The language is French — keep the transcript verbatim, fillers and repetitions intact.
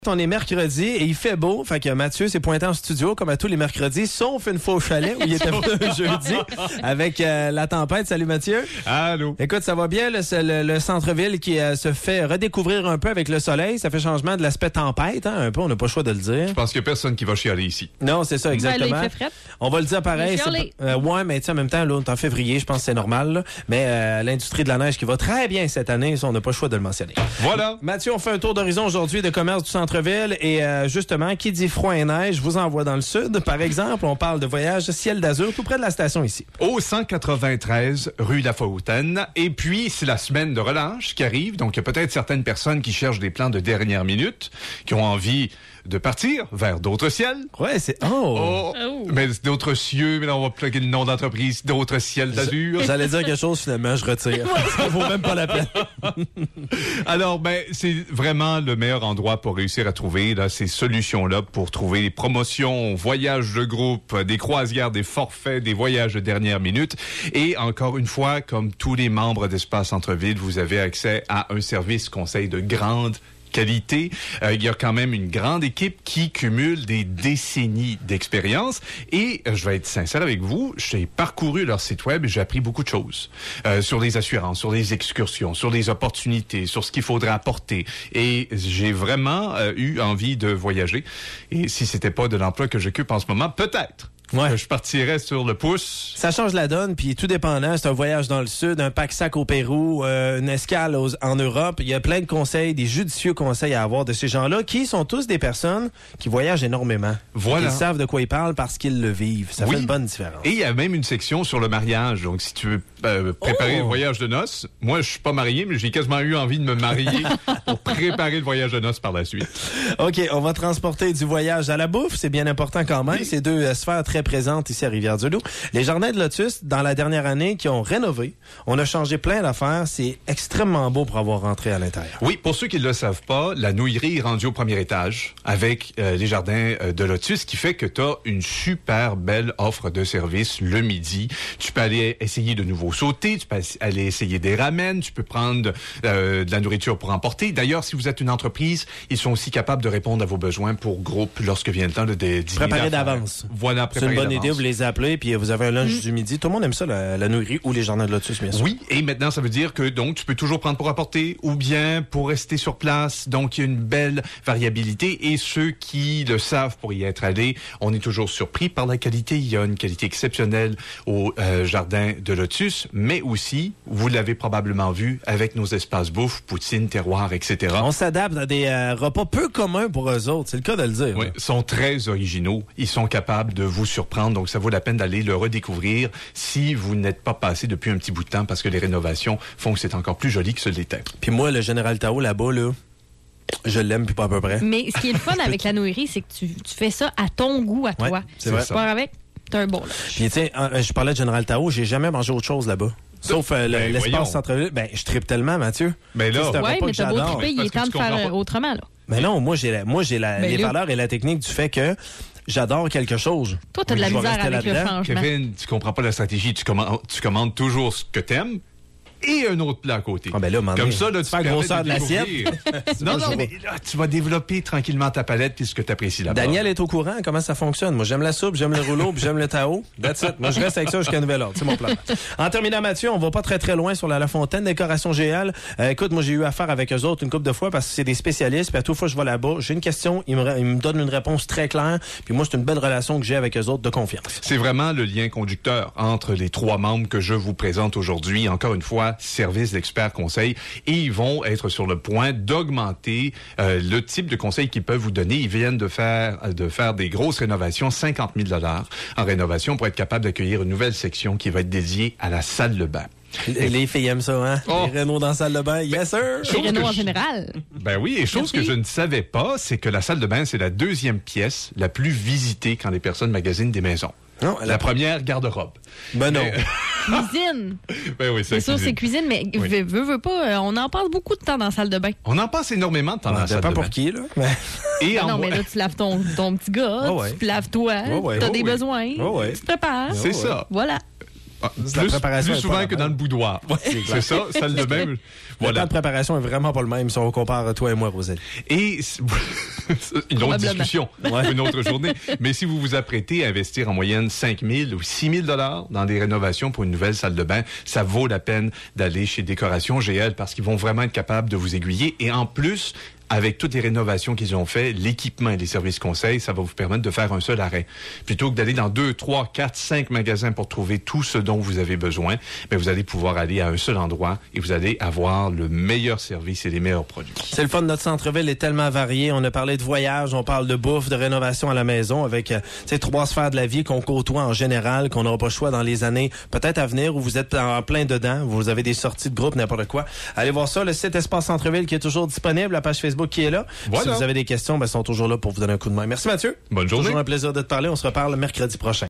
On est mercredi et il fait beau. Fait que Mathieu s'est pointé en studio comme à tous les mercredis, sauf une fois au chalet où il était venu un jeudi avec euh, la tempête. Salut Mathieu. Allô. Écoute, ça va bien le, le, le centre-ville qui euh, se fait redécouvrir un peu avec le soleil. Ça fait changement de l'aspect tempête, hein, un peu. On n'a pas le choix de le dire. Je pense qu'il n'y a personne qui va chialer ici. Non, c'est ça, exactement. Ben là, il fait fret. On va le dire pareil. Euh, ouais, mais tu sais, en même temps, là, on est en février, je pense que c'est normal. Là. Mais euh, l'industrie de la neige qui va très bien cette année, ça, on n'a pas le choix de le mentionner. Voilà. Mathieu, on fait un tour d'horizon aujourd'hui de commerce du centre-ville et euh, justement, qui dit froid et neige, vous envoie dans le sud. Par exemple, on parle de voyage ciel d'azur tout près de la station ici. Au cent quatre-vingt-treize, rue La Fontaine. Et puis, c'est la semaine de relâche qui arrive. Donc, il y a peut-être certaines personnes qui cherchent des plans de dernière minute, qui ont envie de partir vers d'autres ciels. Ouais, c'est... Oh! Oh! Oh. Mais d'autres cieux, mais là, on va plugger le nom d'entreprise, d'autres ciels d'azur. J'allais dire quelque chose, finalement, je retire. Ça vaut même pas la peine. Alors, ben, c'est vraiment le meilleur endroit pour réussir à trouver là, ces solutions-là pour trouver des promotions, voyages de groupe, des croisières, des forfaits, des voyages de dernière minute. Et encore une fois, comme tous les membres d'Espace Centre-Ville, vous avez accès à un service conseil de grande qualité. Euh, il y a quand même une grande équipe qui cumule des décennies d'expérience. Et euh, je vais être sincère avec vous, j'ai parcouru leur site web et j'ai appris beaucoup de choses euh, sur les assurances, sur les excursions, sur les opportunités, sur ce qu'il faudrait apporter. Et j'ai vraiment euh, eu envie de voyager. Et si c'était pas de l'emploi que j'occupe en ce moment, peut-être. Ouais. Je partirais sur le pouce. Ça change la donne, puis tout dépendant, c'est un voyage dans le sud, un pack-sac au Pérou, euh, une escale aux, en Europe. Il y a plein de conseils, des judicieux conseils à avoir de ces gens-là, qui sont tous des personnes qui voyagent énormément. Voilà. Ils savent de quoi ils parlent parce qu'ils le vivent. Ça Oui. fait une bonne différence. Et il y a même une section sur le mariage. Donc, si tu veux euh, préparer Oh! le voyage de noces, moi, je suis pas marié, mais j'ai quasiment eu envie de me marier pour préparer le voyage de noces par la suite. OK, on va transporter du voyage à la bouffe. C'est bien important quand même. Oui. C'est deux euh, sphères très présentes ici à Rivière-du-Loup. Les Jardins de Lotus, dans la dernière année, qui ont rénové. On a changé plein d'affaires. C'est extrêmement beau pour avoir rentré à l'intérieur. Oui, pour ceux qui ne le savent pas, la nouillerie est rendue au premier étage avec euh, les Jardins euh, de Lotus, qui fait que tu as une super belle offre de services le midi. Tu peux aller essayer de nouveaux sautés, tu peux aller essayer des ramen, tu peux prendre euh, de la nourriture pour emporter. D'ailleurs, si vous êtes une entreprise, ils sont aussi capables de répondre à vos besoins pour groupe lorsque vient le temps de dîner. Préparer d'avance. Voilà, C'est une préparer bonne d'avance. idée, vous les appelez, puis vous avez un lunch Mm. du midi. Tout le monde aime ça, la, la nourririe ou les Jardins de Lotus, bien sûr. Oui, et maintenant, ça veut dire que donc tu peux toujours prendre pour apporter ou bien pour rester sur place. Donc, il y a une belle variabilité. Et ceux qui le savent pour y être allés, on est toujours surpris par la qualité. Il y a une qualité exceptionnelle au euh, Jardin de Lotus, mais aussi, vous l'avez probablement vu, avec nos espaces bouffe, poutine, terroir, et cetera. On s'adapte à des euh, repas peu communs pour eux autres. C'est le cas de le dire. Oui, là. sont très originaux. Ils sont capables de vous surprendre. Donc, ça vaut la peine d'aller le redécouvrir si vous n'êtes pas passé depuis un petit bout de temps parce que les rénovations font que c'est encore plus joli que ce l'était. Puis moi, le Général Tao, là-bas, là, je l'aime, puis pas à peu près. Mais ce qui est le fun avec la nourririe, c'est que tu, tu fais ça à ton goût, à toi. Ouais, c'est vrai. Tu pars avec, t'as un bon lunch. Puis, tu sais, euh, je parlais de Général Tao, j'ai jamais mangé autre chose là-bas. Sauf euh, le- Ben, l'espace voyons. centre-ville. Ben, je tripe tellement, Mathieu. Mais là, Tu sais, c'est un Ouais, repas mais que t'as beau j'adore. triper, il Parce est que temps tu de faire comprends euh, pas. autrement, là. Mais non, moi, j'ai la, moi, j'ai la, Ben les là. valeurs et la technique du fait que j'adore quelque chose. Toi, t'as de la Je vais misère rester avec le là-dedans. changement. Kevin, tu comprends pas la stratégie. Tu commandes, tu commandes toujours ce que t'aimes et un autre plat à côté. Ah, ben là, à un moment Comme donné, ça, là, tu tu fais la permets grosseur de l'assiette. découvrir. non, non, mais là, tu vas développer tranquillement ta palette puis ce que tu apprécies là-bas. Daniel est au courant comment ça fonctionne. Moi, j'aime la soupe, j'aime le rouleau, puis j'aime le Tao. That's it. Moi, je reste avec ça jusqu'à nouvel ordre. C'est mon plan. En terminant, Mathieu, on va pas très très loin sur la La Fontaine, décoration G L. Euh, écoute, moi, j'ai eu affaire avec eux autres une couple de fois parce que c'est des spécialistes. Puis à toute fois que je vais là-bas, j'ai une question, ils me, ils me donnent une réponse très claire. Puis moi, c'est une belle relation que j'ai avec eux autres de confiance. C'est vraiment le lien conducteur entre les trois membres que je vous présente aujourd'hui. Encore une fois, service d'expert conseil. Et ils vont être sur le point d'augmenter euh, le type de conseil qu'ils peuvent vous donner. Ils viennent de faire de faire des grosses rénovations, cinquante mille dollars en rénovation pour être capable d'accueillir une nouvelle section qui va être dédiée à la salle de bain. Les, les filles aiment ça, hein? Oh. Les Renault dans la salle de bain. Yes, sir! Les Chose Renault que en je- général. Ben oui, et chose Merci. que je ne savais pas, c'est que la salle de bain, c'est la deuxième pièce la plus visitée quand les personnes magasinent des maisons. Non, La première, garde-robe. Ben non. Mais- Cuisine. Ben oui, C'est sûr, c'est cuisine, mais Oui. veux, veux, veux pas, euh, on en passe beaucoup de temps dans la salle de bain. On en passe énormément de temps dans Ça la salle dépend de pour bain. qui, là. Mais... Et Ah en non, mais moi- là, tu laves ton, ton petit gars, Ouais, ouais. tu te laves toi, Ouais, ouais. t'as Ouais, des ouais. besoins, Ouais, ouais. tu te prépares. C'est ça. Voilà. Ah, La plus, préparation plus est souvent pas la que dans même. le boudoir. c'est c'est clair. ça, salle de bain. Le temps Voilà. de préparation est vraiment pas le même si on compare toi et moi, Rosalie. Et une autre discussion, Ouais. une autre journée. Mais si vous vous apprêtez à investir en moyenne cinq mille ou six mille dollars dans des rénovations pour une nouvelle salle de bain, ça vaut la peine d'aller chez Décoration G L parce qu'ils vont vraiment être capables de vous aiguiller. Et en plus, avec toutes les rénovations qu'ils ont fait, l'équipement et les services conseils, ça va vous permettre de faire un seul arrêt. Plutôt que d'aller dans deux, trois, quatre, cinq magasins pour trouver tout ce dont vous avez besoin, mais vous allez pouvoir aller à un seul endroit et vous allez avoir le meilleur service et les meilleurs produits. C'est le fun, notre centre-ville est tellement varié. On a parlé de voyage, on parle de bouffe, de rénovation à la maison avec euh, ces trois sphères de la vie qu'on côtoie en général, qu'on n'aura pas le choix dans les années peut-être à venir où vous êtes en plein dedans, vous avez des sorties de groupe, n'importe quoi. Allez voir ça, le site Espace Centre-ville qui est toujours disponible, la page Facebook qui est là. Voilà. Si vous avez des questions, ben, ils sont toujours là pour vous donner un coup de main. Merci Mathieu. Bonne journée. Toujours un plaisir de te parler. On se reparle mercredi prochain.